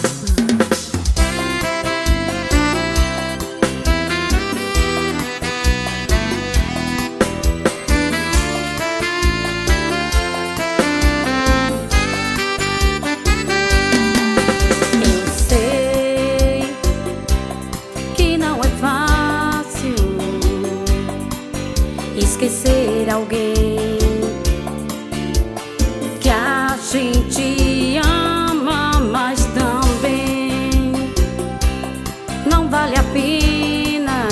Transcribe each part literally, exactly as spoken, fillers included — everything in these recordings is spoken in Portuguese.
Esquecer alguém que a gente ama, mas também não vale a pena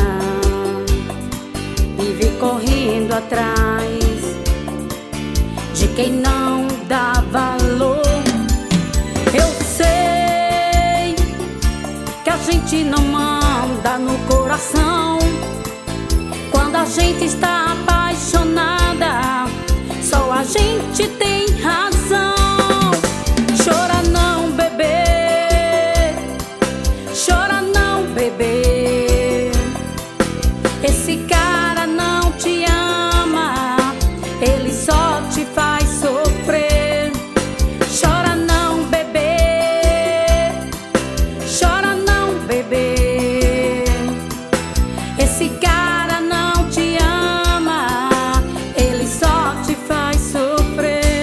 viver correndo atrás de quem não dá valor. Eu sei que a gente não manda no coração. Quando a gente está apaixonada, só a gente tem razão. Chora não, bebê, chora não, bebê. Esse cara não te ama, ele só te faz sofrer. Chora não, bebê, chora não, bebê. Esse cara não te ama, ele só te faz sofrer.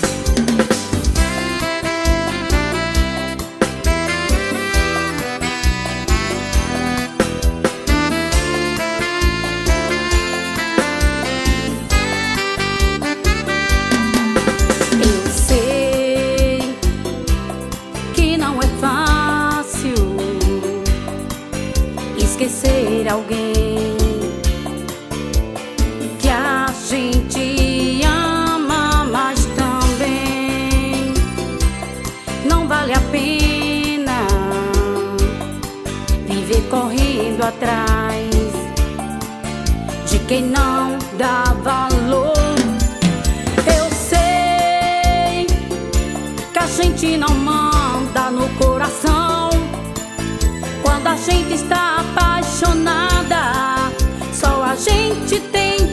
Eu sei que não é fácil esquecer alguém que a gente ama, mas também não vale a pena viver correndo atrás de quem não dá valor. Eu sei que a gente não manda no coração. Quando a gente está apaixonada, só a gente tem